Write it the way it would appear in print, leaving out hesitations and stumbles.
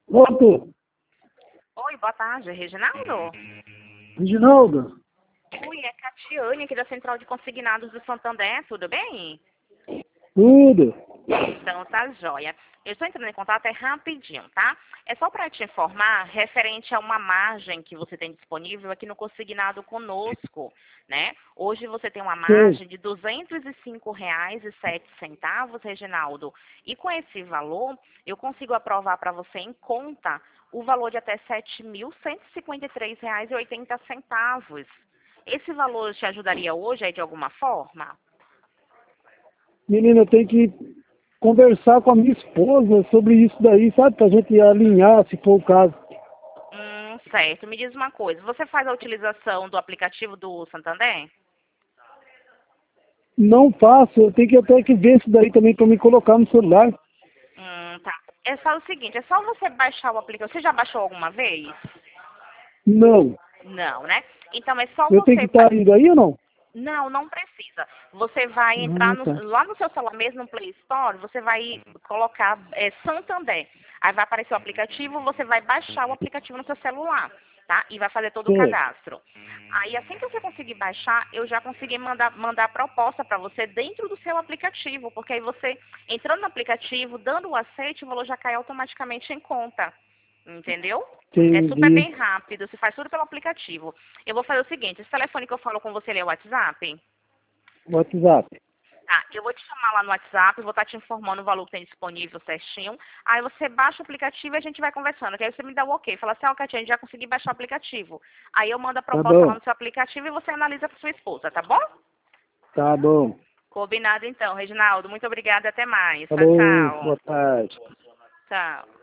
Pronto. Oi, boa tarde, Reginaldo? Reginaldo. Oi, é Catiane aqui da Central de Consignados do Santander, tudo bem? Tudo. Então tá jóia. Eu estou entrando em contato rapidinho, tá? É só para te informar referente a uma margem que você tem disponível aqui no Consignado conosco, né? Hoje você tem uma Sim. margem de R$ 205,07, Reginaldo. E com esse valor, eu consigo aprovar para você em conta o valor de até R$ 7.153,80. Esse valor te ajudaria hoje aí de alguma forma? Menina, eu tenho que conversar com a minha esposa sobre isso daí, sabe? Pra gente alinhar, se for o caso. Certo. Me diz uma coisa, você faz a utilização do aplicativo do Santander? Não faço, eu tenho que até que ver isso daí também pra me colocar no celular. Tá. É só o seguinte, é só você baixar o aplicativo. Você já baixou alguma vez? Não. Não, né? Então é só Eu tenho que você... estar indo aí ou não? Não, não precisa. Você vai entrar Ah, tá. lá no seu celular mesmo, no Play Store, você vai colocar Santander. Aí vai aparecer o aplicativo, você vai baixar o aplicativo no seu celular, tá? E vai fazer todo o Certo. cadastro. Aí assim que você conseguir baixar, eu já consegui mandar a proposta para você dentro do seu aplicativo, porque aí você, entrando no aplicativo, dando o aceite, o valor já cai automaticamente em conta. Entendeu? É super Entendi. bem rápido, se faz tudo pelo aplicativo. Eu vou fazer o seguinte, esse telefone que eu falo com você, ele é o WhatsApp? WhatsApp. Tá, eu vou te chamar lá no WhatsApp, vou estar te informando o valor que tem disponível certinho. Aí você baixa o aplicativo e a gente vai conversando. Que aí você me dá o ok. Fala assim, ó, Katia, já consegui baixar o aplicativo. Aí eu mando a Tá proposta lá bom. no seu aplicativo e você analisa com sua esposa, tá bom? Tá bom. Combinado então, Reginaldo. Muito obrigada, até mais. Tchau, Falou, tchau. boa tarde. Tchau.